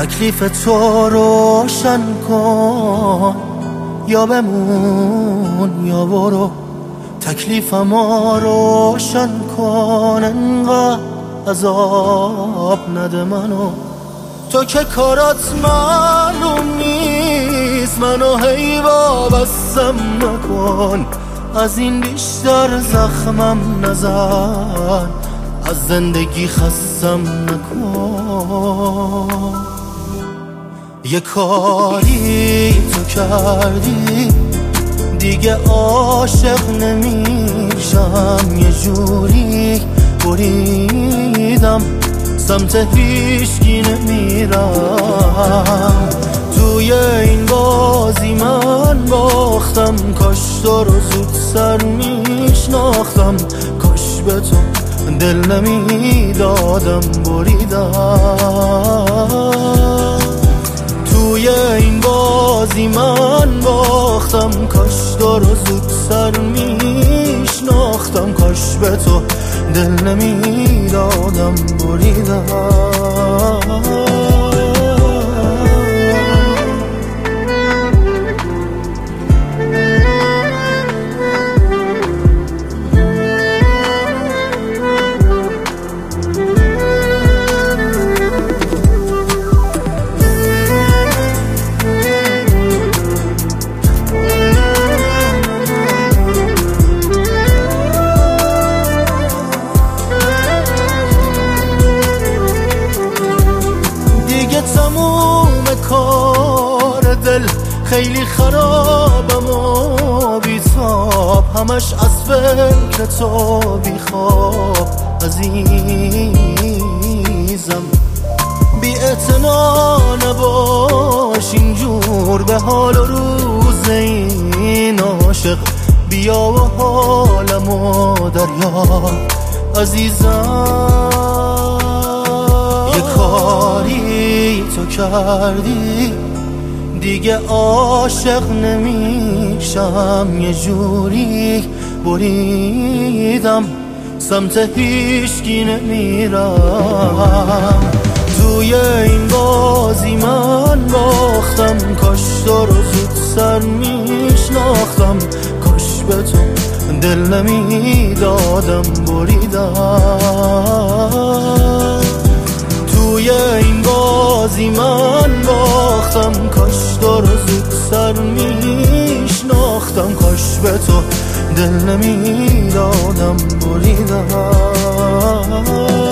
تکلیف تو روشن کن، یا بمون یا برو. تکلیفمو روشن کن، انقدر عذاب نده منو. تو که کارات معلوم نیست، منو هی وابستم نکن. از این بیشتر زخمم نزن، از زندگی خستم نکن. یه کاری تو کردی دیگه عاشق نمیشم. یه جوری بریدم سمت هیچکی نمیرم. توی این بازی من باختم، کاش تو رو زود سر میشناختم. کاش به تو دل نمیدادم بریدم. توی این بازی من باختم، کاش تو رو زود سر میشناختم. کاش به تو دل نمیدادم بریدم. تموم کار دل خیلی خرابم و بیتاب، همش از فکر تو بیخواب. عزیزم بی اعتنا نباش اینجور، به حال و روز این عاشق بیا و حالمو دریاب. عزیزم یه کاری تو کردی دیگه عاشق نمیشم. یه جوری بریدم سمت هیچکی نمیرم. توی این بازی من باختم، کاش تو رو زود سر میشناختم. کاش به تو دل نمیدادم بریدم. توی این بازی من باختم، کاش تو رو زود سر میشناختم. کاش به تو دل نمیدادم بریدم.